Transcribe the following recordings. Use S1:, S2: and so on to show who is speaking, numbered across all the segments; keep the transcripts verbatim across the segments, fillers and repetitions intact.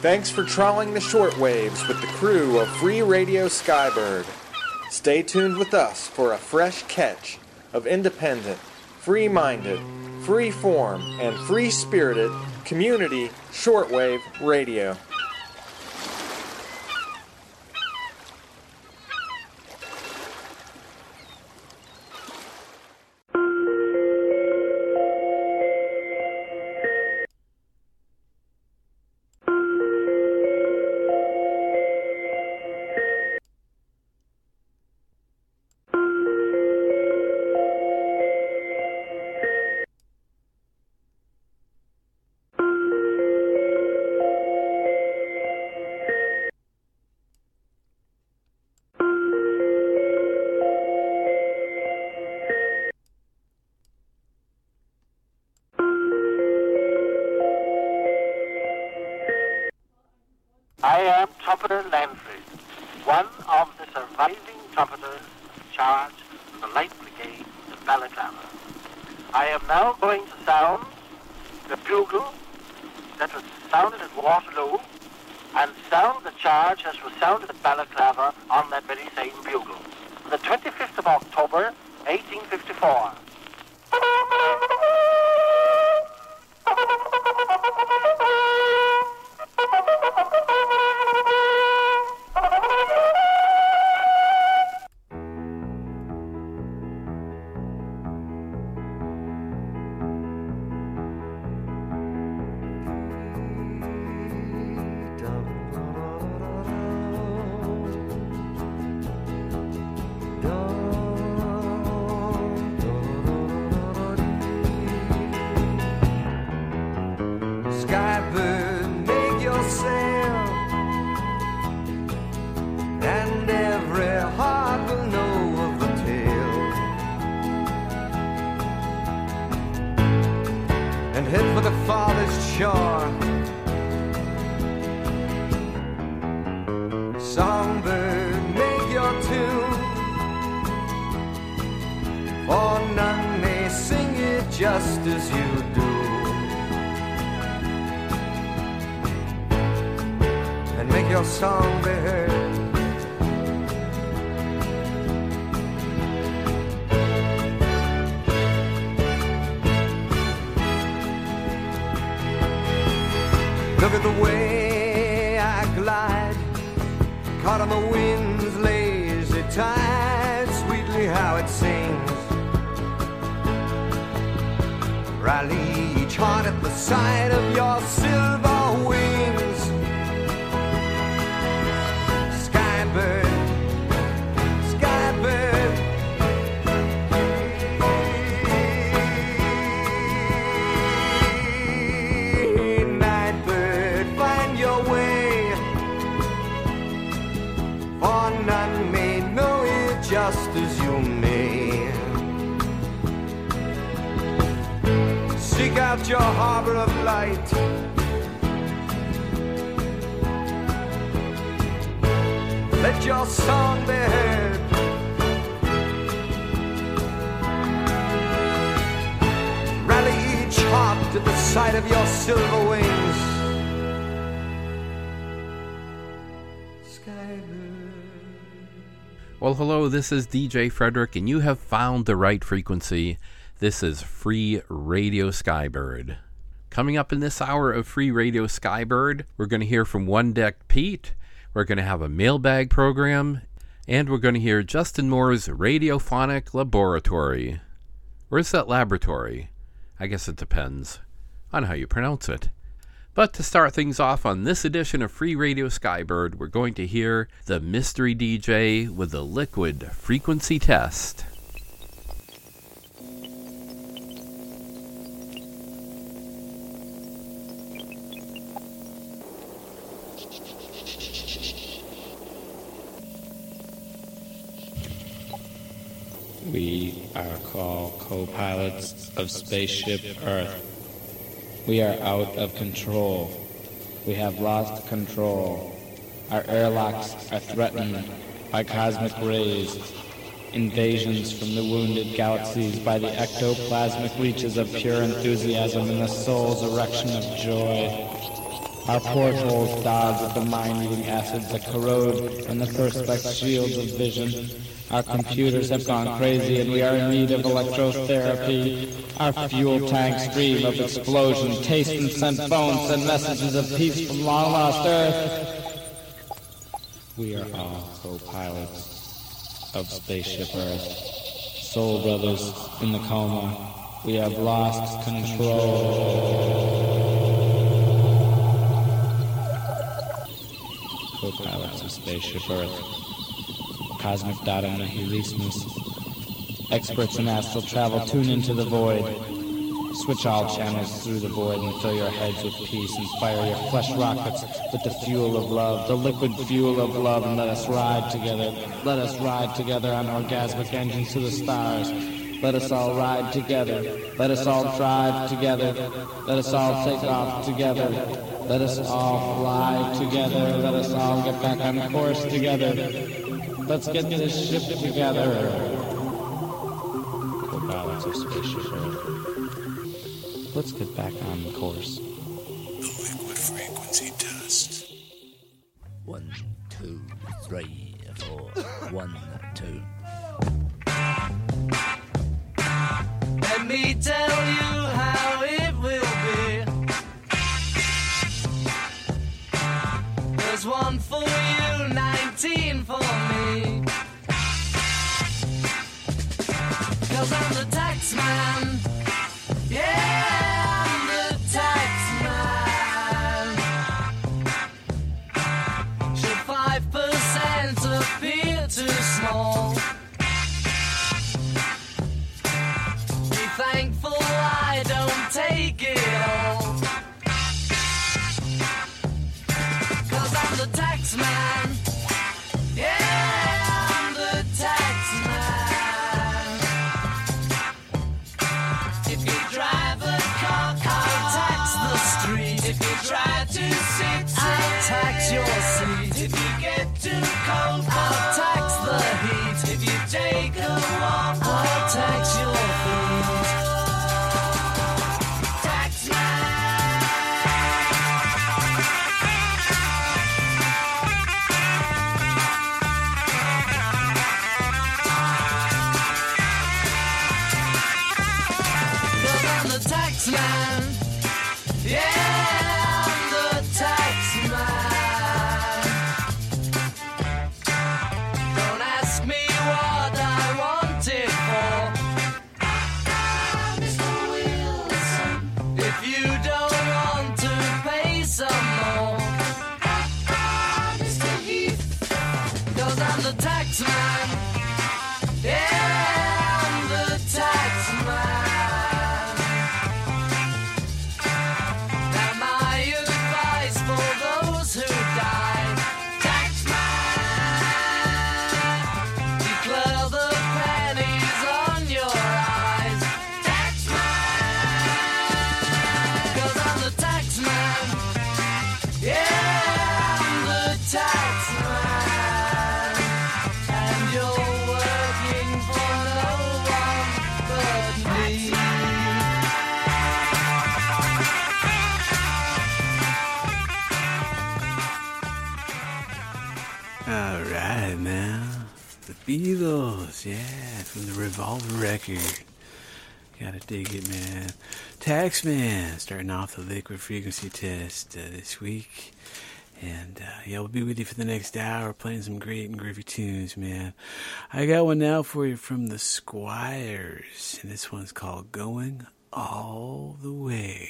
S1: Thanks for trawling the shortwaves with the crew of Free Radio Skybird. Stay tuned with us for a fresh catch of independent, free-minded, free-form, and free-spirited community shortwave radio.
S2: I am Trumpeter Lanfrey, one of the surviving trumpeters charged with the Light Brigade of Balaclava. I am now going to sound the bugle that was sounded at Waterloo and sound the charge as was sounded at Balaclava on that very same bugle. The twenty-fifth of October, eighteen fifty-four.
S3: Skybird, make your sail, and every heart will know of the tale, and head for the farthest shore. Songbird, make your tune, for none may sing it just as you do. And make your song be heard. Look at the way I glide, caught on the wind's lazy tide, sweetly how it sings. Rally each heart at the sight of your silver wings. Skybird, Skybird, Nightbird, find your way, for none may know it just as you may. Seek out your harbor of light, let your song be heard. Rally each heart to the sight of your silver wings. Skybird.
S4: Well, hello, this is D J Frederick, and you have found the right frequency. This is Free Radio Skybird. Coming up in this hour of Free Radio Skybird, we're going to hear from One Deck Pete. We're going to have a mailbag program, and we're going to hear Justin Moore's Radiophonic Laboratory. Where's that laboratory? I guess it depends on how you pronounce it. But to start things off on this edition of Free Radio Skybird, we're going to hear the Mystery D J with the Liquid Frequency Test.
S5: We are called co-pilots of Spaceship Earth. We are out of control. We have lost control. Our airlocks are threatened by cosmic rays, invasions from the wounded galaxies by the ectoplasmic reaches of pure enthusiasm and the soul's erection of joy. Our portholes dodge with the mind-eating acids that corrode and the perspex shields of vision. Our computers have gone crazy and we are in need of electrotherapy. Our fuel tanks dream of explosion, taste and scent phones and messages of peace from long-lost Earth. We are all co-pilots of Spaceship Earth. Soul brothers in the coma. We have lost control. Co-pilots of Spaceship Earth. Cosmic data nihilismus. Experts in astral travel, tune into the void. Switch all channels through the void and fill your heads with peace. Inspire your flesh rockets with the fuel of love, the liquid fuel of love, and let us ride together. Let us ride together on orgasmic engines to the stars. Let us all ride together. Let us all drive together. Let us all take off together. Let us all fly together. Let us all get back on course together. Let's get this ship together. Co-pilots of Spaceship Earth. Let's get back on the course.
S6: The liquid frequency test.
S7: One, two, three, four. One, two.
S8: Let me tell you how it will be. There's one for you, nineteen for me. 'Cause I'm the tax man. Yeah, I'm the tax man. Should five percent appear too small? Be thankful I don't take it all. 'Cause I'm the tax man. Yeah, I'm the tax man. If you drive a car, I'll tax the street. If you try to sit, I'll tax your seat. If you get too cold, I'll tax the heat. If you take a walk, I'll tax your feet. Tax man. Cause I'm the tax man. Yeah, I'm the tax man. Don't ask me what I want it for. Mister Wilson. If you don't want to pay some more. Mister Heath. 'Cause I'm the tax man. Yeah, I'm the tax man. Now my advice for those who die. Tax man. Declare the pennies on your eyes. Tax man. 'Cause I'm the tax man. Yeah, I'm the tax man. And you're working for no one but me.
S6: All right, now. The Beatles, yeah, from the Revolver record. Gotta dig it, man. Taxman, starting off the liquid frequency test uh, this week. And, uh, yeah, we'll be with you for the next hour, playing some great and groovy tunes, man. I got one now for you from the Squires, and this one's called Going All the Way.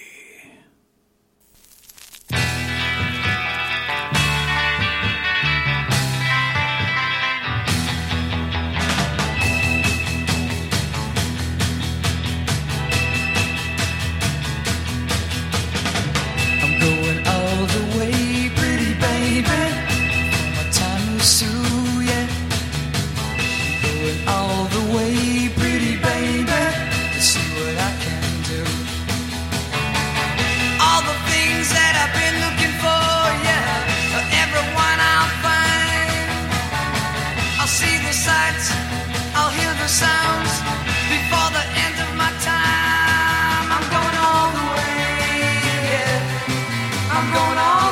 S8: I'm going all the way, pretty baby. My time will sue, yeah. I'm going all the way, pretty baby. Let's see what I can do. All the things that I've been looking for, yeah. Everyone I'll find. I'll see the sights, I'll hear the sounds before the end of my time. I'm going all the way, yeah. I'm going all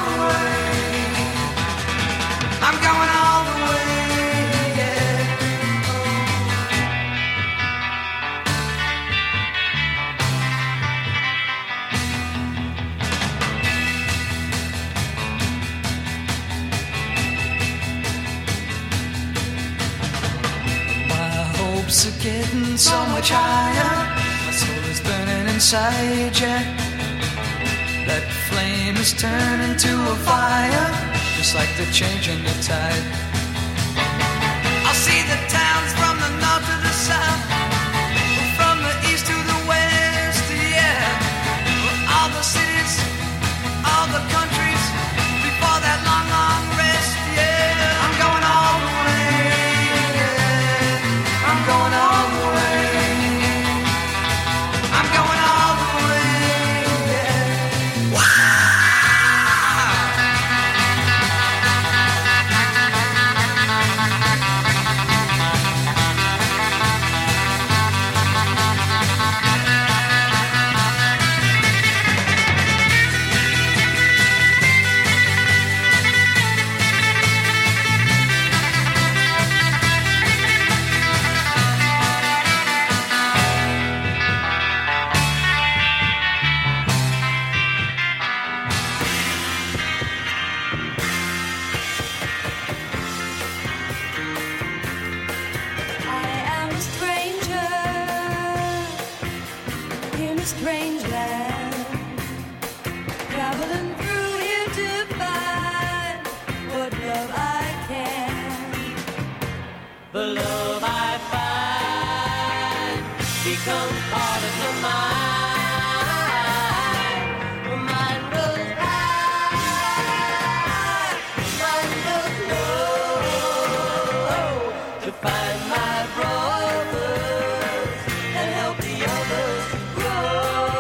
S8: hopes are getting so much higher. My soul is burning inside, yeah. That flame is turning to a fire, just like the change in the tide. I'll see the towns from the north to the south, from the east to the west, yeah. All the cities, all the countries, before that long, long rest, yeah. I'm going all the way, yeah. I'm going all the way. I'm going all the way, yeah. Wow.
S9: Strange land, traveling through here to find what love I can.
S8: The love I find becomes part of your mind. Your mind goes high, your mind goes low, to find my brothers and help the others to grow.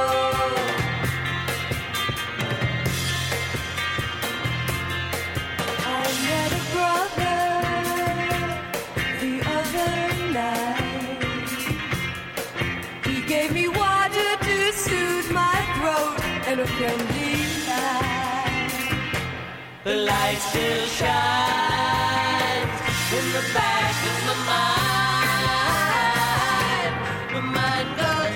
S9: I met a brother the other night. He gave me water to soothe my throat and a friendly light.
S8: The light still shines in the back of my mind. My mind goes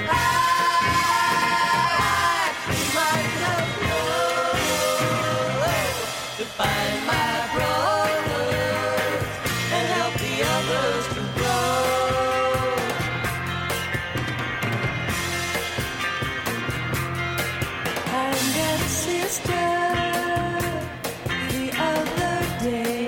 S8: high, my mind goes low, to find my brothers and help the others to grow.
S9: I met a sister the other day.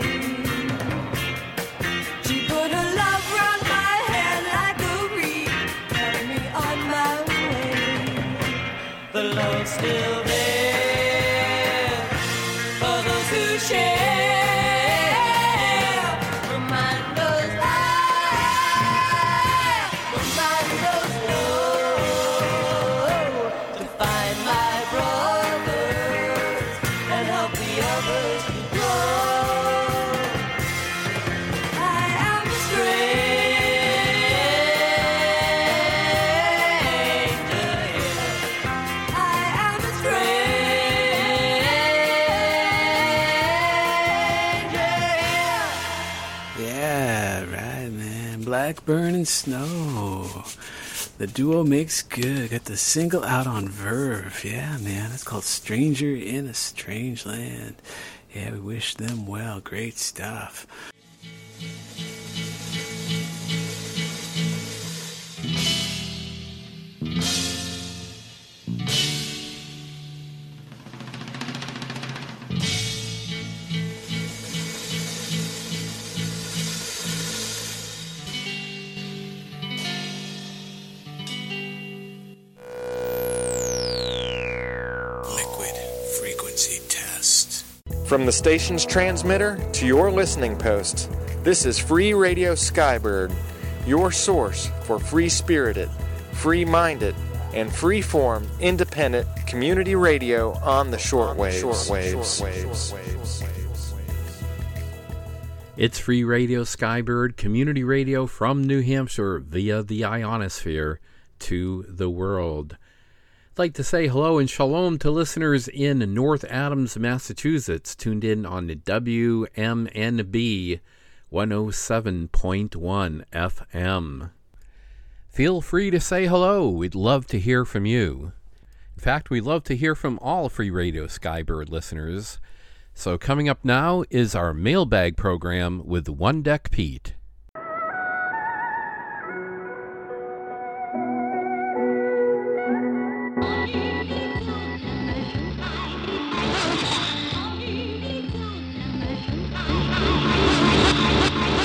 S9: She put her love round my hand like a wreath, helped me on my way.
S8: The love's still there for those who share. My mind goes high, my mind goes low, to find my brothers and help the others to grow.
S9: I am a
S8: Stranger here,
S9: I am a stranger here.
S6: Yeah, right, man. Blackburn and Snow. The duo makes good. Got the single out on Verve. Yeah, man. It's called Stranger in a Strange Land. Yeah, we wish them well. Great stuff. Liquid frequency test.
S1: From the station's transmitter to your listening post, this is Free Radio Skybird, your source for free-spirited, free-minded, and free-form independent community radio on the shortwaves.
S4: It's Free Radio Skybird, community radio from New Hampshire via the ionosphere to the world. I'd like to say hello and shalom to listeners in North Adams, Massachusetts, tuned in on W M N B one oh seven point one F M. Feel free to say hello. We'd love to hear from you. In fact, we'd love to hear from all Free Radio Skybird listeners. So coming up now is our mailbag program with One Deck Pete.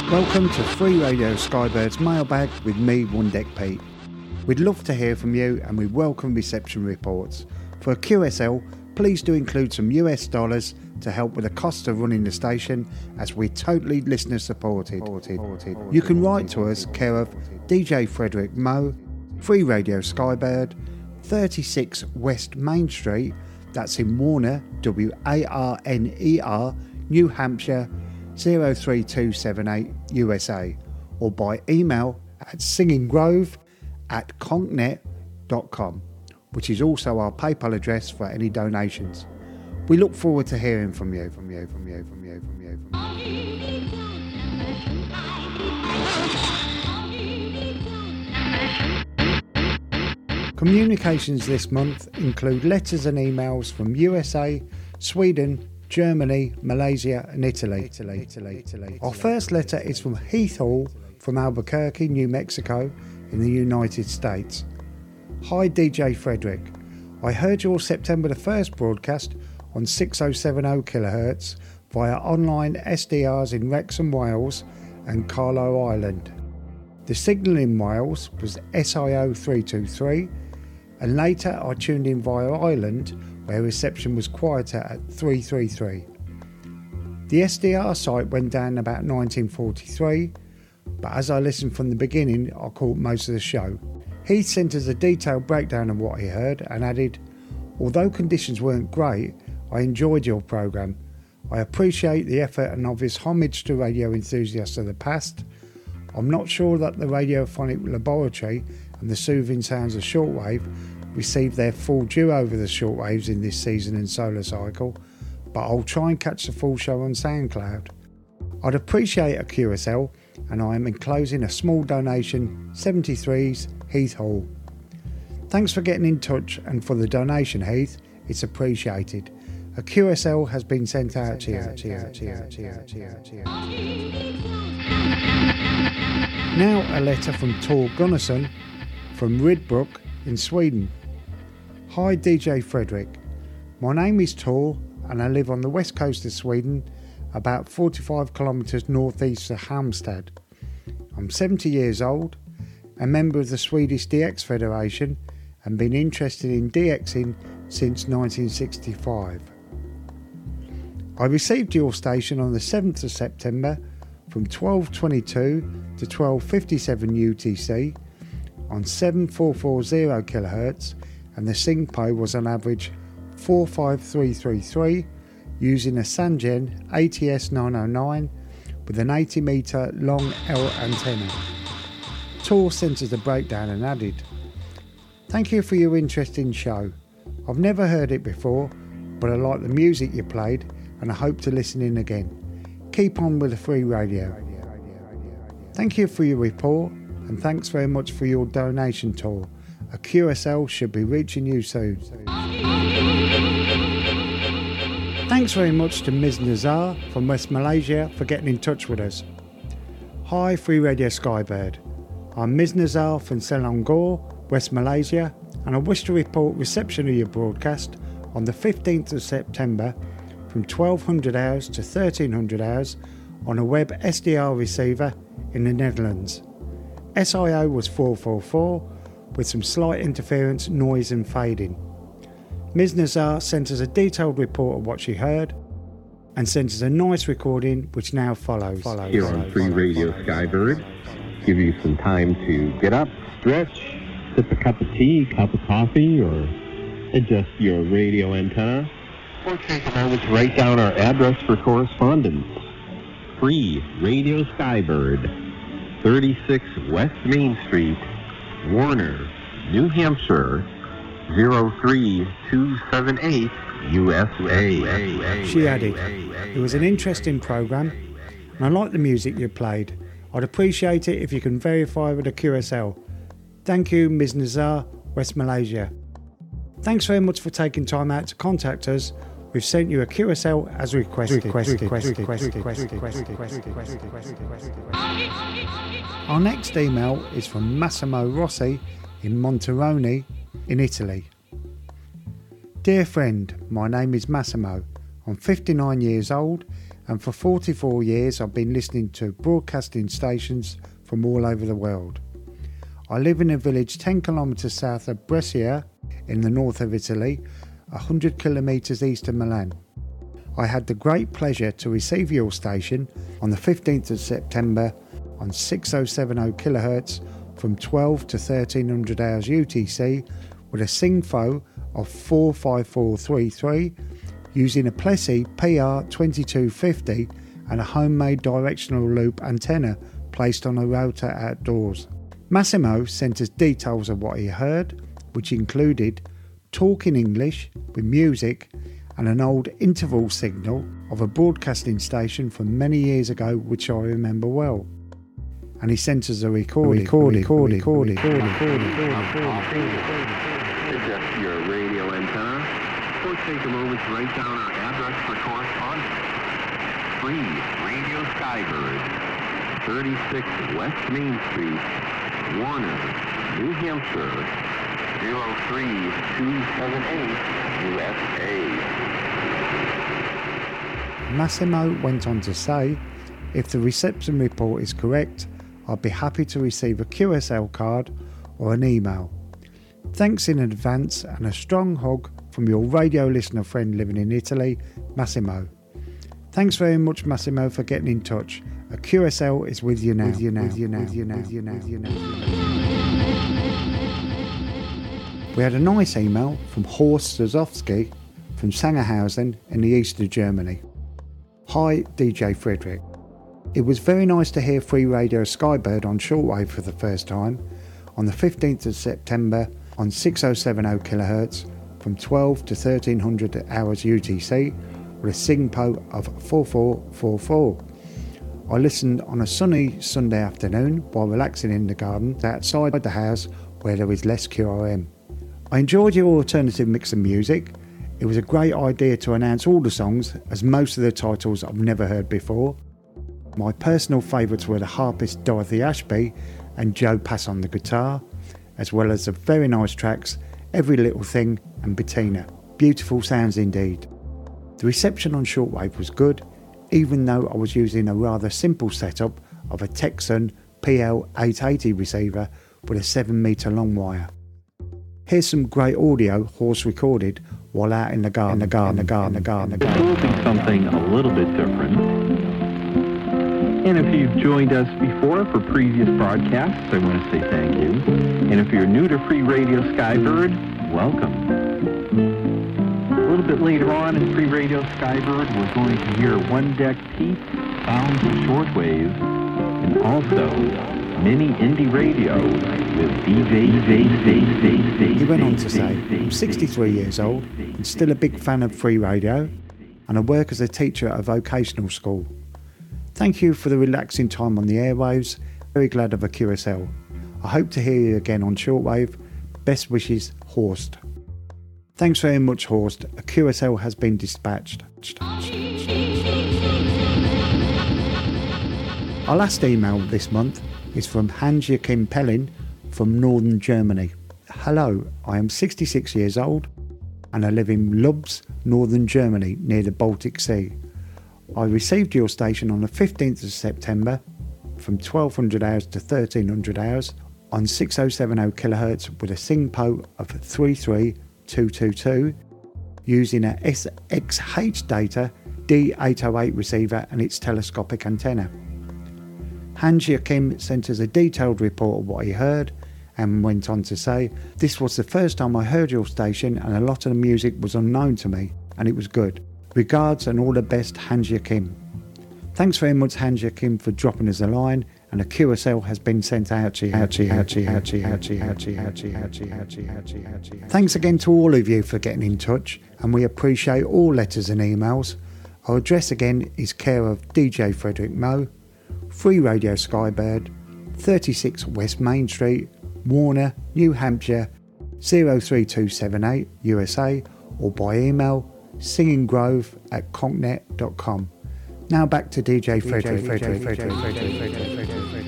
S10: Welcome to Free Radio Skybird's mailbag with me, One Deck Pete. We'd love to hear from you and we welcome reception reports. For a Q S L, please do include some U S dollars to help with the cost of running the station, as we're totally listener supported. You can write to us, care of D J Frederick Moe, Free Radio Skybird, thirty-six West Main Street, that's in Warner, W A R N E R, New Hampshire, zero three two seven eight, U S A, or by email at singinggrove at concnet dot com, which is also our PayPal address for any donations. We look forward to hearing from you, from you, from you, from you, from you, from you. Communications this month include letters and emails from U S A, Sweden, Germany, Malaysia and Italy. Italy, Italy, Italy. Our first letter is from Heath Hall from Albuquerque, New Mexico in the United States. Hi D J Frederick, I heard your September the first broadcast on six thousand seventy kilohertz via online S D Rs in Wrexham, Wales and Carlo Island. The signal in Wales was S I O three two three, and later I tuned in via Ireland where reception was quieter at three three three. The S D R site went down about nineteen forty-three, but as I listened from the beginning I caught most of the show. Heath sent us a detailed breakdown of what he heard and added, although conditions weren't great, I enjoyed your programme. I appreciate the effort and obvious homage to radio enthusiasts of the past. I'm not sure that the radiophonic laboratory and the soothing sounds of shortwave received their full due over the shortwaves in this season and solar cycle, but I'll try and catch the full show on SoundCloud. I'd appreciate a Q S L, and I am enclosing a small donation, seventy-threes Heath Hall. Thanks for getting in touch and for the donation, Heath, it's appreciated. A Q S L has been sent out to you. Now a letter from Tor Gunnarsson from Rydbrook in Sweden. Hi D J Frederick, my name is Tor and I live on the west coast of Sweden, about forty-five kilometres northeast of Halmstad. I'm seventy years old, a member of the Swedish D X Federation and been interested in DXing since nineteen sixty-five. I received your station on the seventh of September from twelve twenty-two to twelve fifty-seven U T C on seven four four zero kilohertz, and the SINGPO was on average four five three three three using a Sangen A T S nine oh nine with an eighty metre long L antenna. Tor sent us a breakdown and added, thank you for your interesting show. I've never heard it before, but I like the music you played and I hope to listen in again. Keep on with the free radio. Thank you for your report and thanks very much for your donation, Tor. A Q S L should be reaching you soon. Thanks very much to Miz Nazar from West Malaysia for getting in touch with us. Hi Free Radio Skybird. I'm Miz Nazar from Selangor, West Malaysia, and I wish to report reception of your broadcast on the fifteenth of September from twelve hundred hours to thirteen hundred hours on a web S D R receiver in the Netherlands. S I O was four four four with some slight interference, noise and fading. Miz Nazar sent us a detailed report of what she heard and sent us a nice recording which now follows. follows
S11: Here on Free Radio Skybird, give you some time to get up, stretch, sip a cup of tea, cup of coffee, or adjust your radio antenna, or take a moment to write down our address for correspondence. Free Radio Skybird, thirty-six West Main Street, Warner, New Hampshire, zero three two seven eight, U S A.
S10: She added, it was an interesting programme and I like the music you played. I'd appreciate it if you can verify with a Q S L. Thank you, Miz Nazar, West Malaysia. Thanks very much for taking time out to contact us. We've sent you a Q S L as requested. Our next email is from Massimo Rossi in Monterone in Italy. Dear friend, my name is Massimo. I'm fifty-nine years old and for forty-four years I've been listening to broadcasting stations from all over the world. I live in a village ten kilometres south of Brescia in the north of Italy, one hundred kilometres east of Milan. I had the great pleasure to receive your station on the fifteenth of September on six thousand seventy kilohertz from twelve to thirteen hundred hours U T C with a SIGFO of four five four three three using a Plessey P R twenty-two fifty and a homemade directional loop antenna placed on a router outdoors. Massimo sent us details of what he heard, which included talking English with music and an old interval signal of a broadcasting station from many years ago which I remember well. And he sent us a recording, recording, recording, recording, recording, recording, recording.
S11: Adjust your radio antenna, or take a moment to write down our address for correspondence. Free Radio Skybird, thirty-six West Main Street, Warner, New Hampshire, zero three two seven eight, U S A.
S10: Massimo went on to say, if the reception report is correct, I'd be happy to receive a Q S L card or an email. Thanks in advance and a strong hug from your radio listener friend living in Italy, Massimo. Thanks very much, Massimo, for getting in touch. A Q S L is with you now. With you now. With you now. With you now. With you now. With you now. We had a nice email from Horst Zazowski from Sangerhausen in the east of Germany. Hi, D J Frederick. It was very nice to hear Free Radio Skybird on shortwave for the first time on the fifteenth of September on six thousand seventy kilohertz from twelve to thirteen hundred hours U T C with a SIGFO of four four four four. I listened on a sunny Sunday afternoon while relaxing in the garden outside the house where there is less Q R M. I enjoyed your alternative mix of music. It was a great idea to announce all the songs, as most of the titles I've never heard before. My personal favourites were the harpist Dorothy Ashby and Joe Pass on the guitar, as well as the very nice tracks Every Little Thing and Bettina. Beautiful sounds indeed. The reception on shortwave was good, even though I was using a rather simple setup of a Texan P L eight eighty receiver with a seven metre long wire. Here's some great audio Horst recorded while out in the garden, in the garden, the garden, the garden, the garden.
S12: We'll do something a little bit different. And if you've joined us before for previous broadcasts, I want to say thank you. And if you're new to Free Radio Skybird, welcome. A little bit later on in Free Radio Skybird, we're going to hear One Deck Pete, Sounds of Shortwave, and also Mini Indie Radio with D J Zay.
S10: He went on to say, I'm sixty-three years old and still a big fan of Free Radio, and I work as a teacher at a vocational school. Thank you for the relaxing time on the airwaves. Very glad of a Q S L. I hope to hear you again on shortwave. Best wishes, Horst. Thanks very much, Horst. A Q S L has been dispatched. Our last email this month is from Hans-Joachim Pellin from northern Germany. Hello, I am sixty-six years old and I live in Lubs, northern Germany, near the Baltic Sea. I received your station on the fifteenth of September from twelve hundred hours to thirteen hundred hours on six thousand seventy kilohertz with a SIGFO of three three two two two using a S X H data D eight oh eight receiver and its telescopic antenna. Hans-Joachim sent us a detailed report of what he heard and went on to say, this was the first time I heard your station and a lot of the music was unknown to me and it was good. Regards and all the best, Hans-Joachim. Thanks very much, Hans-Joachim, for dropping us a line, and a Q S L has been sent out to you. Thanks again to all of you for getting in touch, and we appreciate all letters and emails. Our address again is care of D J Frederick Moe, Free Radio Skybird, thirty-six West Main Street, Warner, New Hampshire, zero three two seven eight, U S A, or by email singinggrove at concnet dot com. Now back to D J Frederick. Frederick, Frederick, Frederick, Frederick, Frederick.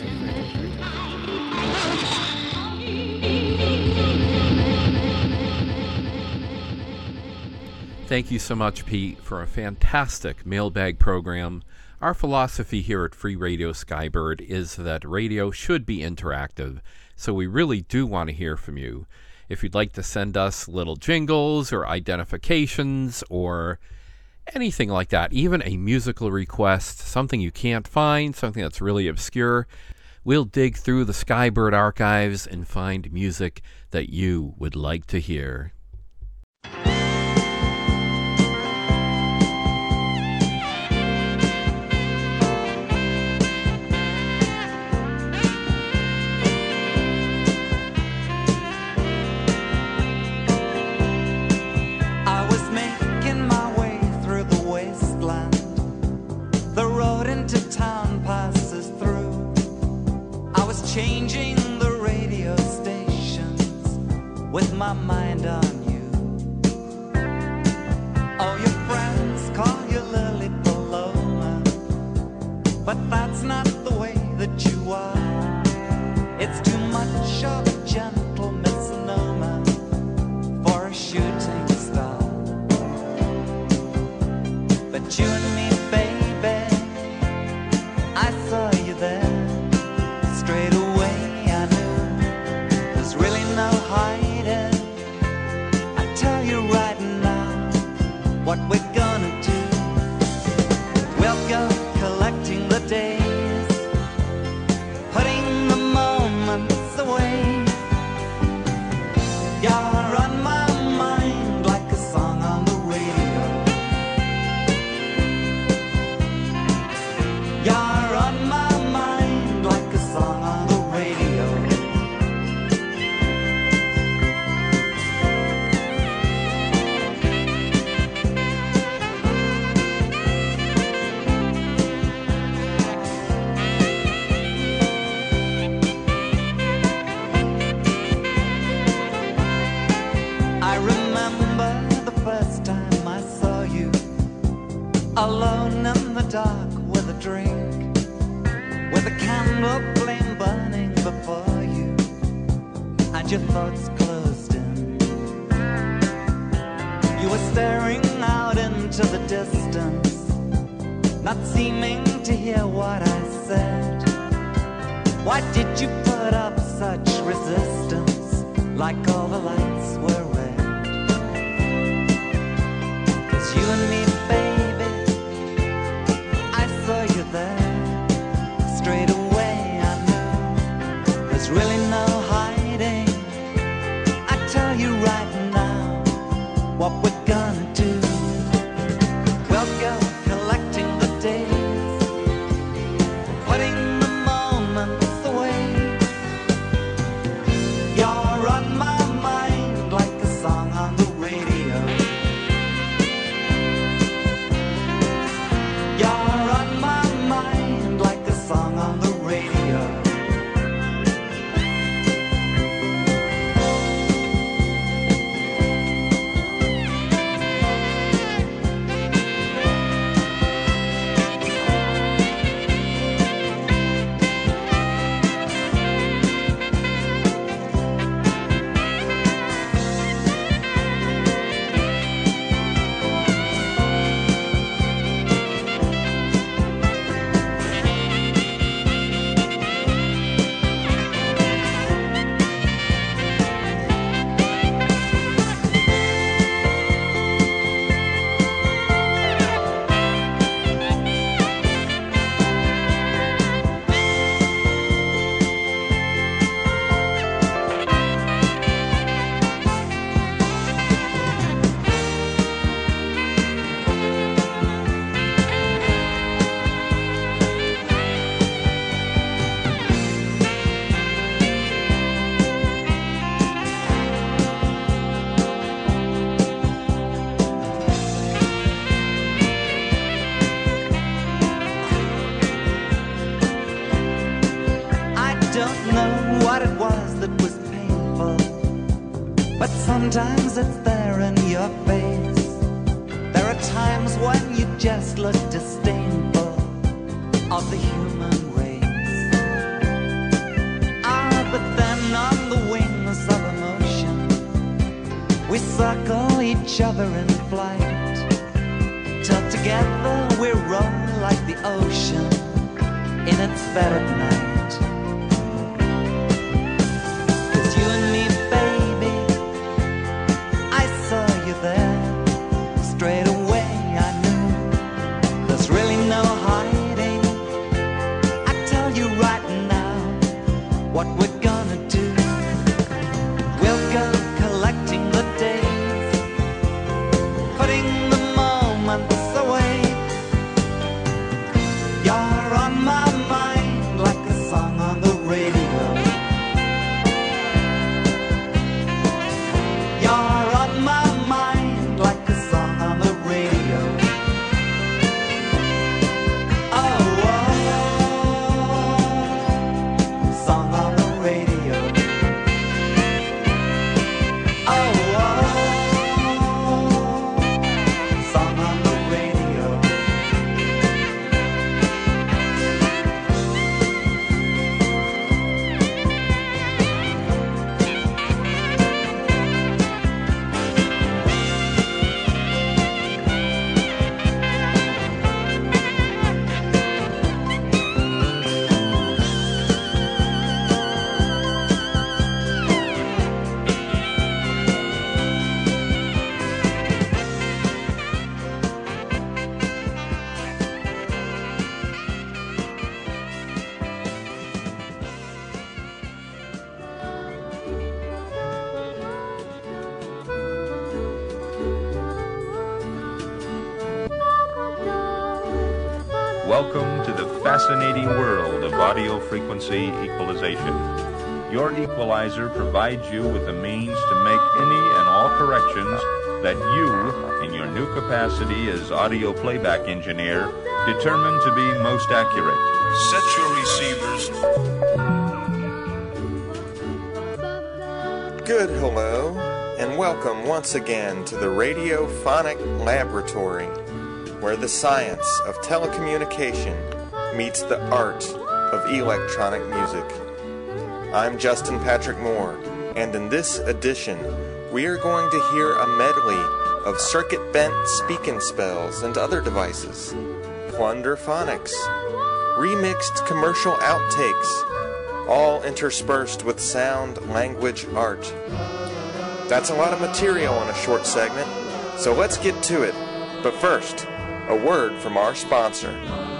S4: Thank you so much, Pete, for a fantastic mailbag program. Our philosophy here at Free Radio Skybird is that radio should be interactive, so we really do want to hear from you. If you'd like to send us little jingles or identifications or anything like that, even a musical request, something you can't find, something that's really obscure, we'll dig through the Skybird archives and find music that you would like to hear.
S8: Changing the radio stations with my mind on you. All your friends call you Lily Paloma, but that's not the way that you are. It's too much of a gentle misnomer for a shooting star. But you and me, baby, I saw you there. Straight away I knew there's really no hiding. I tell you right now what we're gonna do. We'll go collecting the days, putting the moments away. You're on my mind like a song on the radio. You're on my alone in the dark with a drink, with a candle flame burning before you, and your thoughts closed in. You were staring out into the distance, not seeming to hear what I said. Why did you put up such resistance, like all the lights were red? 'Cause you and me, baby, there. Straight away I knew there's really no hiding. I tell you right now what we're gonna do. We'll go collecting the days, putting the moments away. You're on my mind like a song on the radio. You're on my like a song on the radio. Sometimes it's there in your face. There are times when you just look disdainful of the human race. Ah, but then on the wings of emotion, we circle each other in flight. Together we roll like the ocean in its bed at night. 'Cause you and me, baby, I saw you there. Straight away I knew there's really no hiding. I tell you right now what we're gonna do. We'll go collecting the days, putting the moments away. You're on my mind like a song on the radio. You're on my mind like a song on the radio. Oh, oh, song on the radio. Oh, oh, song on the radio.
S13: Welcome to the fascinating world of audio frequency equalization. Your equalizer provides you with the means to make any and all corrections that you, in your new capacity as audio playback engineer, determine to be most accurate. Set your receivers.
S1: Good hello, and welcome once again to the Radiophonic Laboratory, where the science of telecommunication meets the art of electronic music. I'm Justin Patrick Moore, and in this edition, we are going to hear a medley of circuit-bent speaking spells and other devices, plunderphonics, remixed commercial outtakes, all interspersed with sound, language, art. That's a lot of material in a short segment, so let's get to it. But first, a word from our sponsor.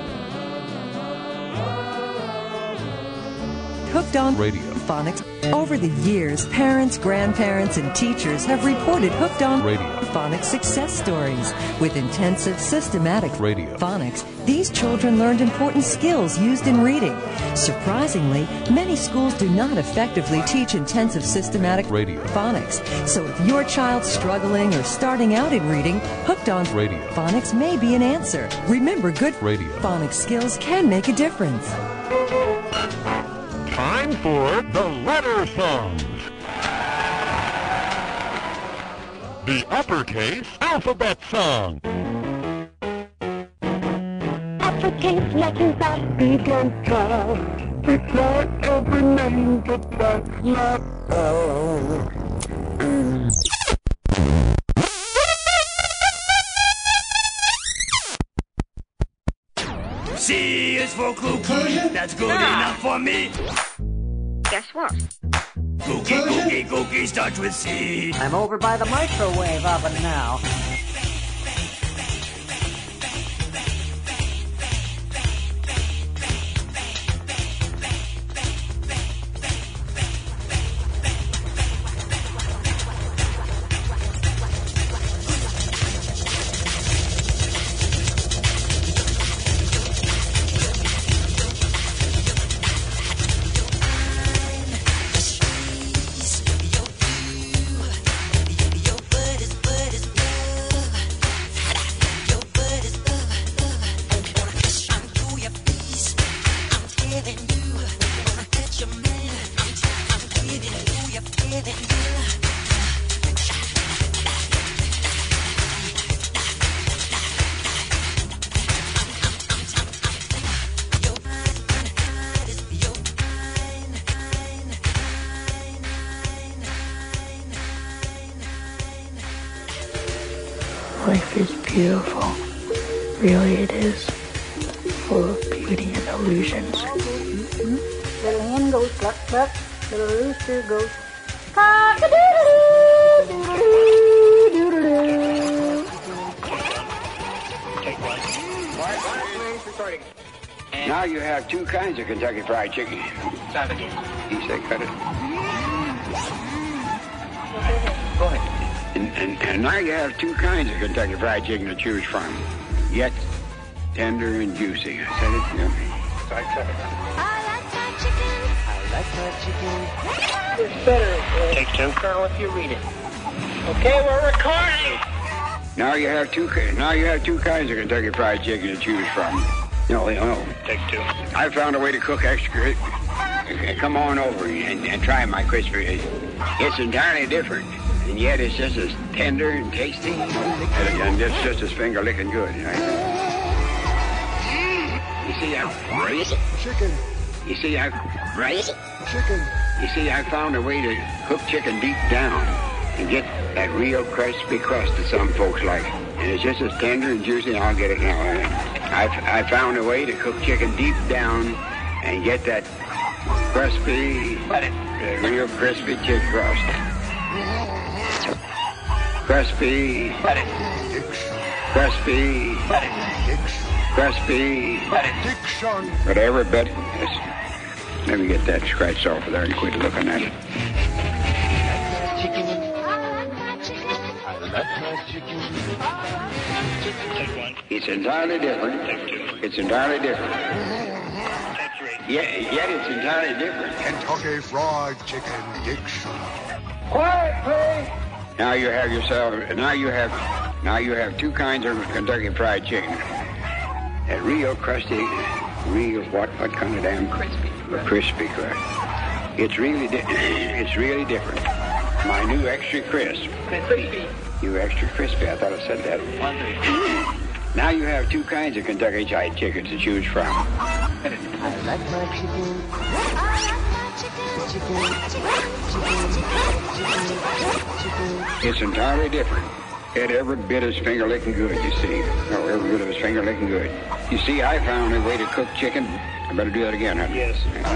S14: Hooked on Radio Phonics. Over the years, parents, grandparents, and teachers have reported Hooked on Radio Phonics success stories. With intensive, systematic Radio Phonics, these children learned important skills used in reading. Surprisingly, many schools do not effectively teach intensive, systematic Radio Phonics. So if your child's struggling or starting out in reading, Hooked on Radio Phonics may be an answer. Remember, good Radio Phonics skills can make a difference.
S15: Time for the letter songs. The uppercase alphabet song.
S16: Uppercase letters that begin to. It's not every name but that letter.
S17: C is for cookie, that's good yeah. enough for me.
S18: Guess what?
S17: Cookie, cookie, cookie starts with C.
S18: I'm over by the microwave oven now.
S16: Life is beautiful.
S19: really it is full of beauty and illusions.
S9: Little hen goes cluck cluck, little rooster goes cock-a-doodle-doo, doodle-doo.
S20: Now you have two kinds of Kentucky Fried Chicken. He said cut it. Go ahead. And, and, and now you have two kinds of Kentucky Fried Chicken to choose from. Yet tender and juicy. I said it, yeah. So I said it.
S8: I like fried chicken.
S2: It's better, uh, Take two. Colonel, if you read it. Okay, we're recording.
S20: Now you have two. Now you have two kinds of Kentucky Fried Chicken to choose from. No, no.
S2: Take two.
S20: I found a way to cook extra. Come on over and, and try my crispy. It's entirely different, and yet it's just as tender and tasty, and, and it's just as finger licking good. Right? You see, I
S10: chicken.
S20: You see, I
S10: Rice? Chicken.
S20: You see, I found a way to cook chicken deep down and get that real crispy crust that some folks like. And it's just as tender and juicy, and I'll get it now. I, I found a way to cook chicken deep down and get that crispy, that real crispy chicken crust. Crispy, crispy, crispy, whatever, but yes. Let me get that scratched off of there and quit looking at it. It's entirely different. It's entirely different. Yet, yet it's entirely different.
S21: Kentucky Fried Chicken Dixon.
S20: Quiet, please. Now you have yourself. Now you have. Now you have two kinds of Kentucky Fried Chicken. A real crusty, real what? What kind of damn crispy? A crispy crust. It's really. Di- it's really different. My new extra crisp.
S2: Crispy.
S20: You extra crispy. I thought I said that. Now you have two kinds of Kentucky Fried Chicken to choose from.
S8: I like my chicken. Chicken, chicken, chicken,
S20: It's entirely different. It every bit is finger licking good, you see. Oh, every bit of it's finger licking good. You see, I found a way to cook chicken. I better do that again, huh?
S2: Yes.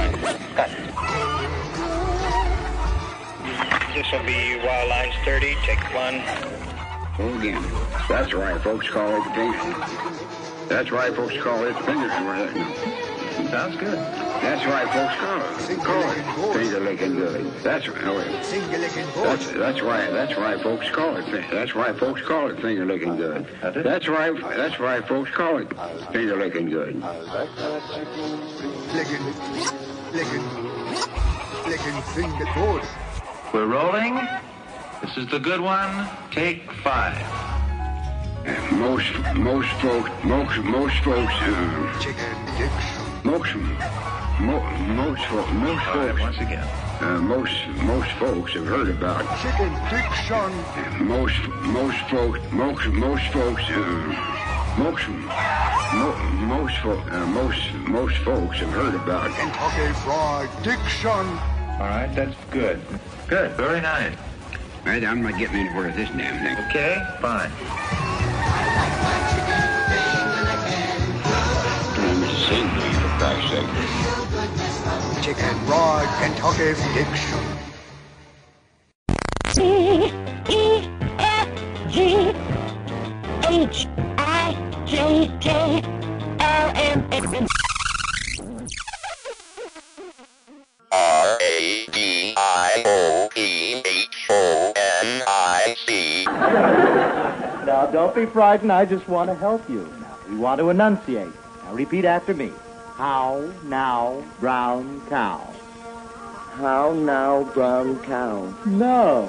S2: This will be Wild Lines thirty. Take one.
S20: So again, that's why folks call it finger. That's why folks call it finger. Sounds good. That's why folks call it. They call it finger licking good. That's right. Oh, yeah. That's that's why that's why folks call it. That's why folks call it finger licking good. That's why that's why folks call it finger licking good.
S21: Licking, licking, licking finger good.
S13: We're rolling. This is the good one. Take five.
S20: Most most folks most most folks um,
S21: Chicken Dixon.
S20: most mo, most fo- most
S13: All right,
S20: folks
S13: once again.
S20: uh, most most folks have heard about
S21: Chicken Dixon.
S20: most most folks most most folks uh, most mo, most fo- uh, most most folks have heard about
S21: Kentucky Fried Dixon.
S13: All right, that's good. Good, very nice.
S20: Right, I'm not getting anywhere with this damn thing.
S13: Okay, fine.
S20: I'm sing to you for Christ's sake.
S21: Chicken Fried Kentucky Dixon.
S16: C E F G H I J K L M N
S15: R A D I O P H O N I C.
S22: Now, don't be frightened. I just want to help you. Now, we want to enunciate. Now, repeat after me. How now, brown cow?
S18: How now, brown cow?
S22: No.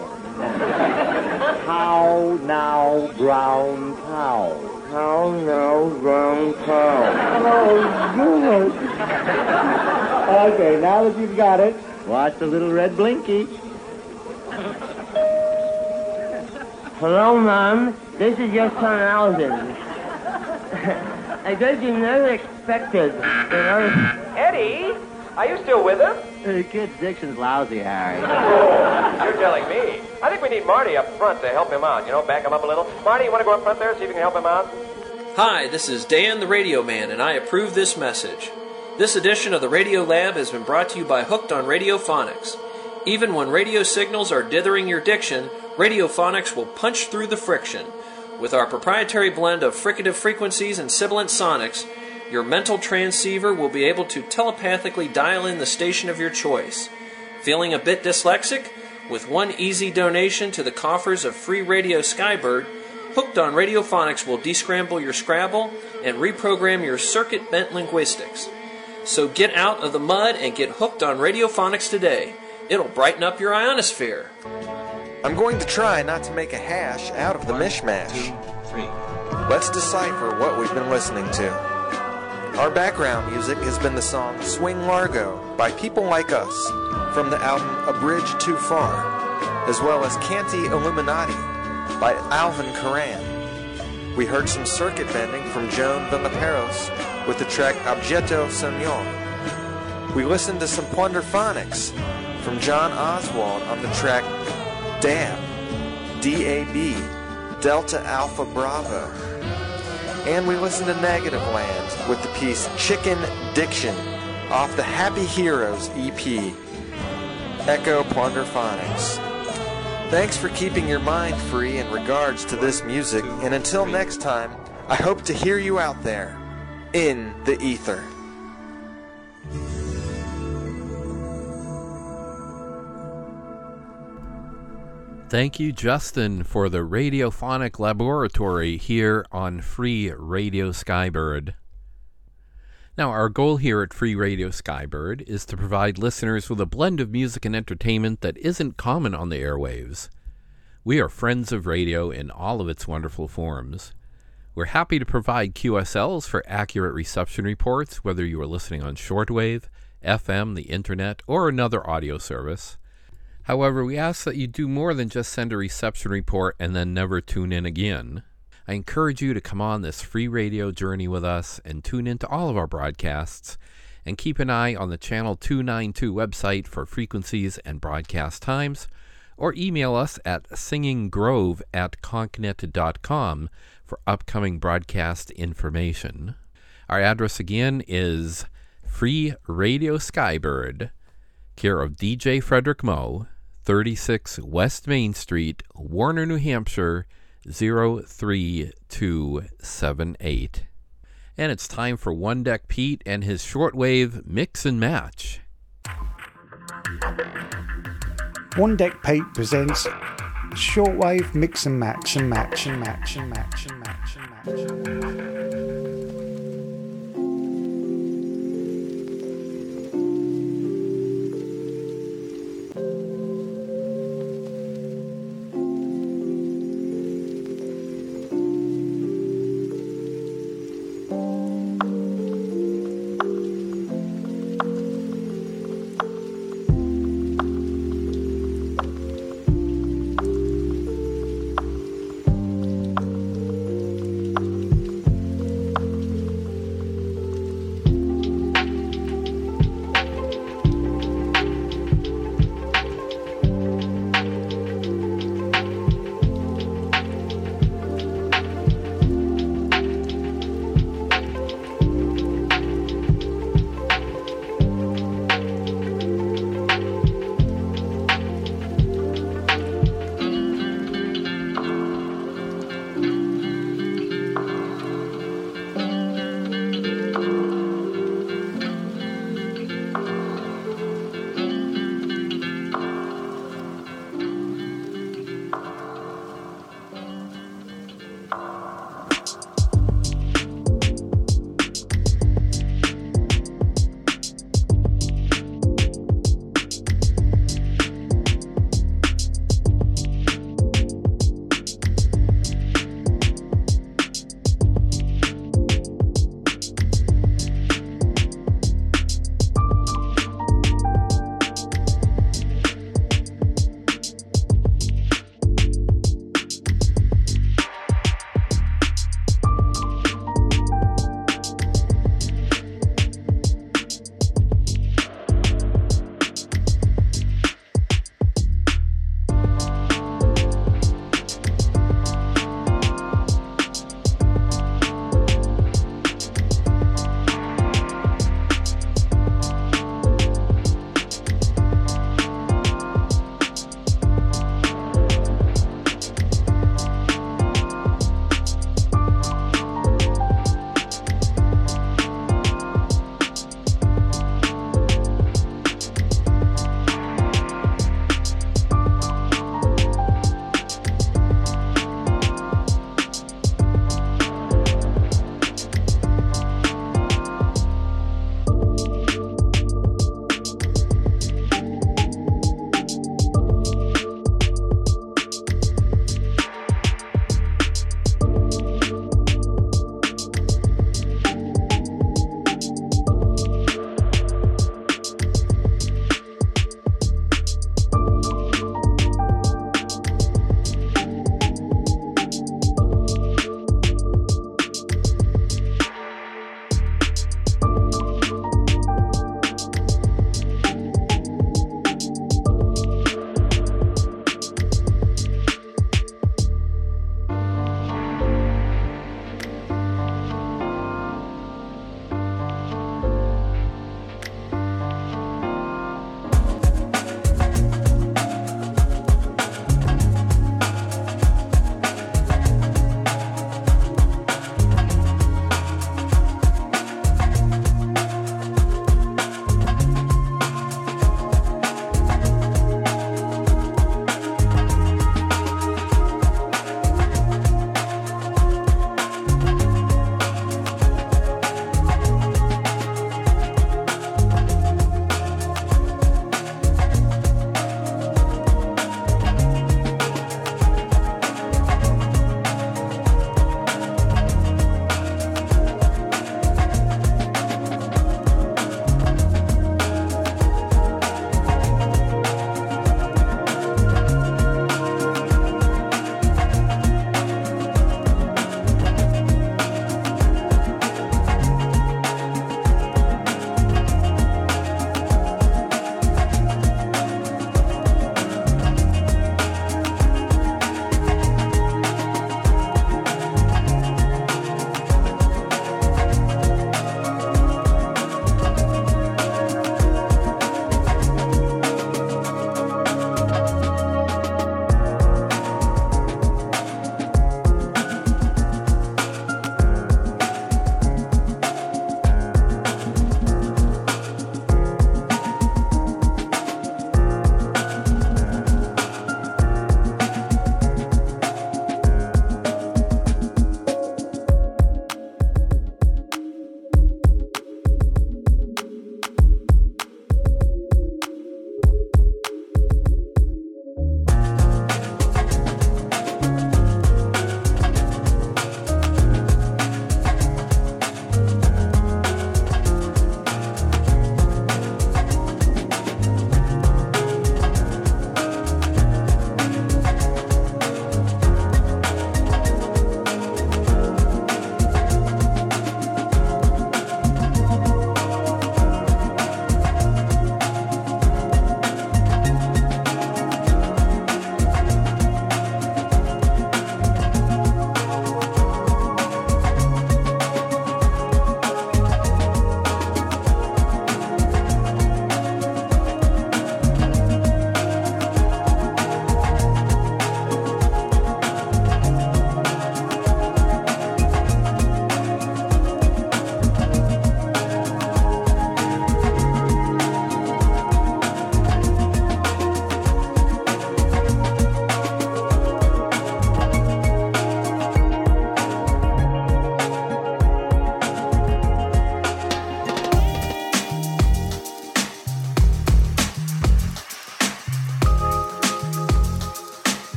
S22: How now, brown cow?
S18: How now, brown cow?
S22: Oh, good. Okay, now that you've got it, watch the little red blinky.
S18: Hello, Mom. This is your son, Alvin. I guess you never expected. You know?
S23: Eddie, are you still with him?
S22: The kid's diction's lousy, Harry.
S23: You're telling me. I think we need Marty up front to help him out. You know, back him up a little. Marty, you want to go up front there, see if you can help him out?
S3: Hi, this is Dan the Radio Man, and I approve this message. This edition of the Radio Lab has been brought to you by Hooked on Radiophonics. Even when radio signals are dithering your diction, Radiophonics will punch through the friction. With our proprietary blend of fricative frequencies and sibilant sonics, your mental transceiver will be able to telepathically dial in the station of your choice. Feeling a bit dyslexic? With one easy donation to the coffers of Free Radio Skybird, Hooked on Radiophonics will descramble your Scrabble and reprogram your circuit-bent linguistics. So get out of the mud and get hooked on Radiophonics today. It'll brighten up your ionosphere.
S1: I'm going to try not to make a hash out of the mishmash. Let's decipher what we've been listening to. Our background music has been the song Swing Largo by People Like Us from the album A Bridge Too Far, as well as Canti Illuminati by Alvin Karan. We heard some circuit bending from Joan Villaperos with the track Objeto Senor. We listened to some Plunderphonics from John Oswald on the track Dab, D A B, Delta Alpha Bravo. And we listened to Negativland with the piece Chicken Diction off the Happy Heroes E P, Echo Plunderphonics. Thanks for keeping your mind free in regards to this music, and until next time, I hope to hear you out there, in the ether.
S4: Thank you, Justin, for the radiophonic laboratory here on Free Radio Skybird. Now, our goal here at Free Radio Skybird is to provide listeners with a blend of music and entertainment that isn't common on the airwaves. We are friends of radio in all of its wonderful forms. We're happy to provide Q S Ls for accurate reception reports, whether you are listening on shortwave, F M, the internet, or another audio service. However, we ask that you do more than just send a reception report and then never tune in again. I encourage you to come on this free radio journey with us and tune into all of our broadcasts, and keep an eye on the Channel two ninety-two website for frequencies and broadcast times, or email us at singinggrove at concnet dot com for upcoming broadcast information. Our address again is Free Radio Skybird, care of D J Frederick Moe, thirty-six West Main Street, Warner, New Hampshire, zero three two seven eight. And it's time for One Deck Pete and his shortwave mix and match.
S10: One Deck Pete presents shortwave mix and match and match and match and match and match and match and match.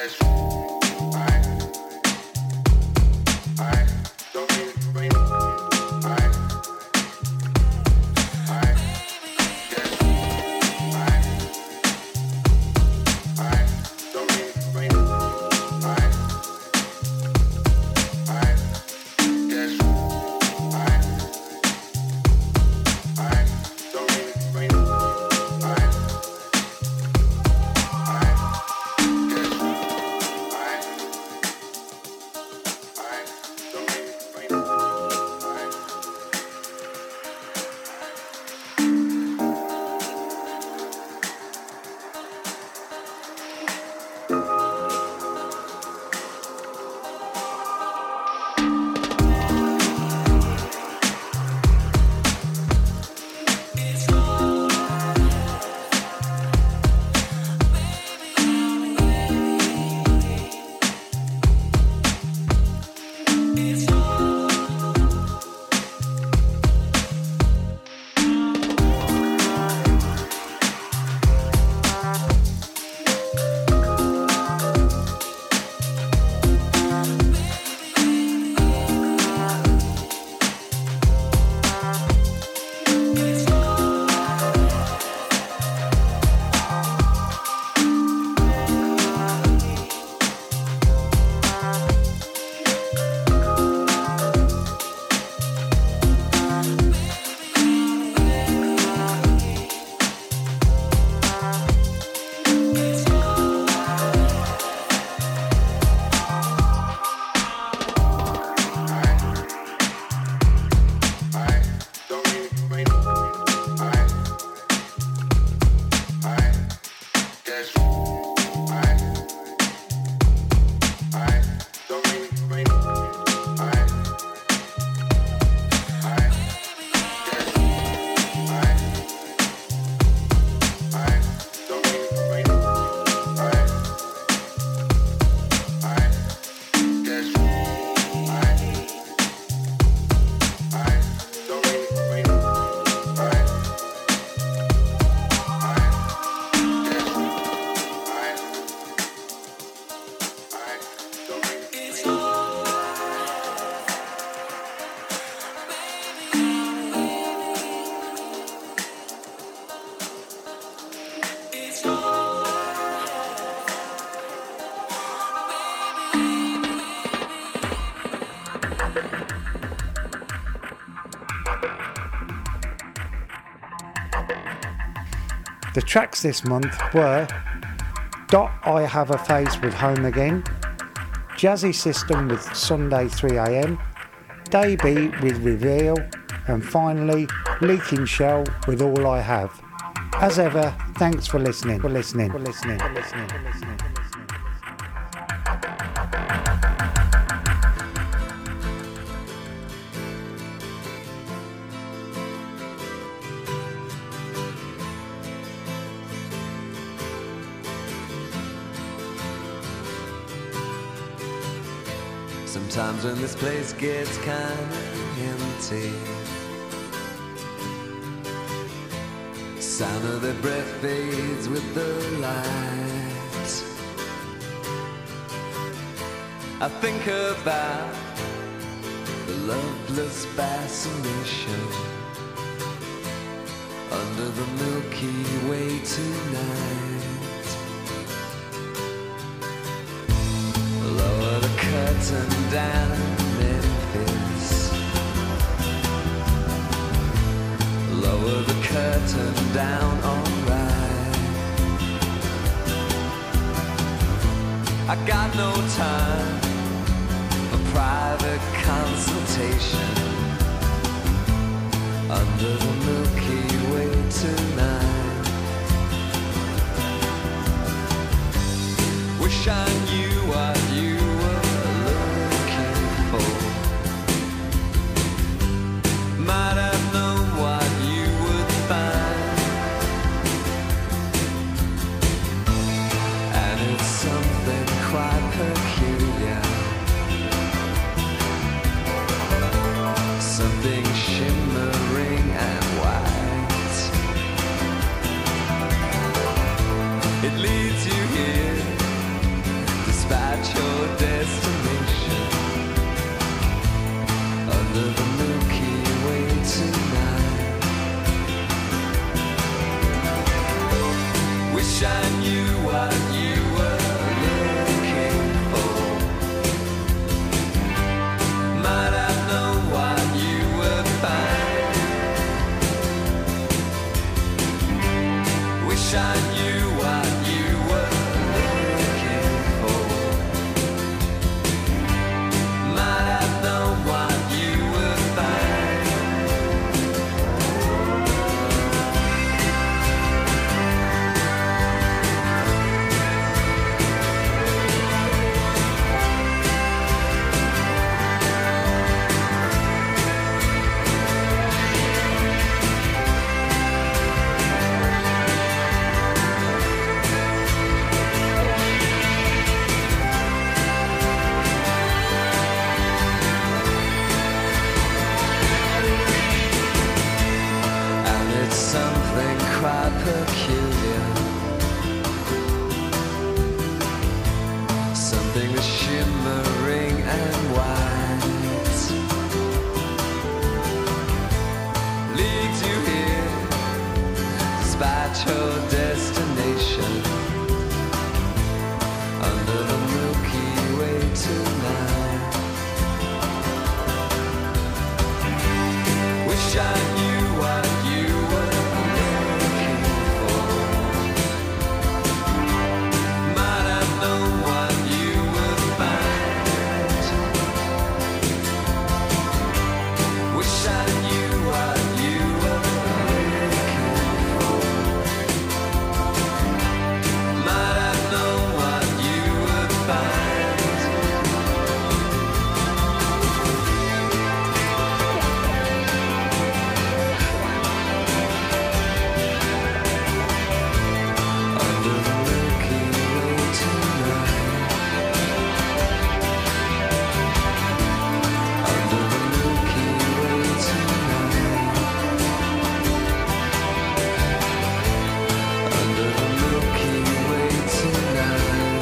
S10: The tracks this month were Dot I Have a Face with Home Again, Jazzy System with Sunday three a m, Davey with Reveal, and finally Leaking Shell with All I Have. As ever, thanks for listening, for listening, for listening, for listening, for listening.
S8: Sometimes when this place gets kind of empty, sound of their breath fades with the light. I think about the loveless fascination under the Milky Way tonight. Lower the curtain down in Memphis, lower the curtain down, alright. I got no time for private consultation under the Milky Way tonight. Wish I knew what you were looking for, might have known what you would find, and it's something quite peculiar, something shimmering and white. It leads you here, under the Milky Way tonight. Wish I knew what you were looking for. Might have known what you would find. Wish I knew what you were looking for. Might have known what you would find. Under the Milky Way tonight. Under the Milky Way tonight. Under the Milky Way tonight.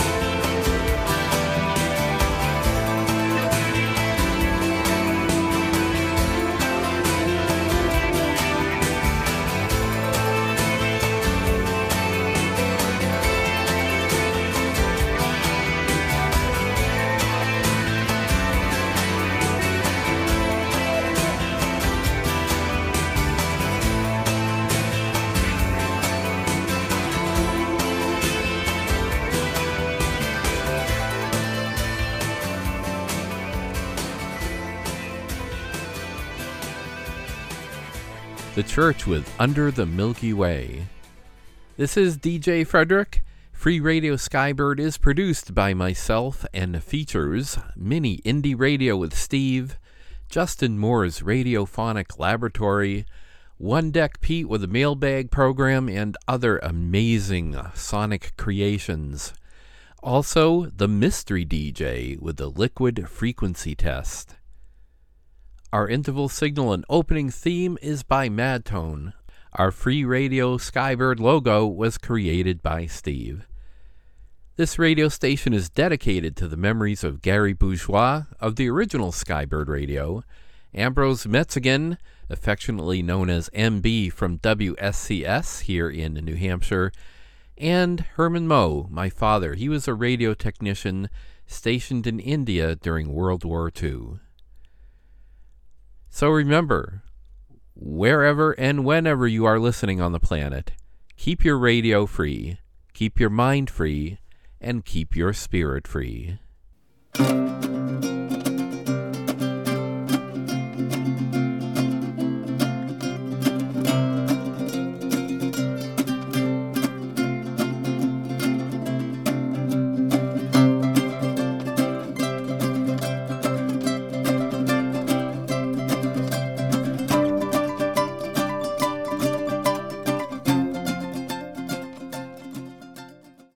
S4: The Church with Under the Milky Way. This is D J Frederick. Free Radio Skybird is produced by myself and features Mini Indie Radio with Steve, Justin Moore's Radiophonic Laboratory, One Deck Pete with a mailbag program, and other amazing sonic creations. Also, the Mystery D J with the Liquid Frequency Test. Our interval signal and opening theme is by Madtone. Our Free Radio Skybird logo was created by Steve. This radio station is dedicated to the memories of Gary Bourgeois of the original Skybird Radio, Ambrose Metzigan, affectionately known as M B from W S C S here in New Hampshire, and Herman Moe, my father. He was a radio technician stationed in India during World War Two. So remember, wherever and whenever you are listening on the planet, keep your radio free, keep your mind free, and keep your spirit free.